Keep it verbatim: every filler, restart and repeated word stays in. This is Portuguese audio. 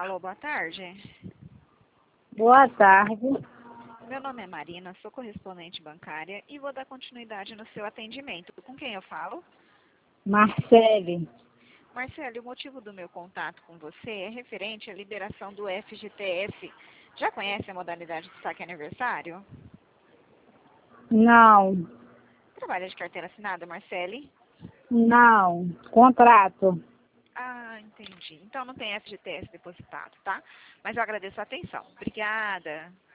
Alô, boa tarde. Boa tarde. Meu nome é Marina, sou correspondente bancária e vou dar continuidade no seu atendimento. Com quem eu falo? Marcele. Marcelo, o motivo do meu contato com você é referente à liberação do F G T S. Já conhece a modalidade de saque aniversário? Não. Trabalha de carteira assinada, Marcele? Não. Contrato. Ah, entendi. Então não tem F G T S depositado, tá? Mas eu agradeço a atenção. Obrigada.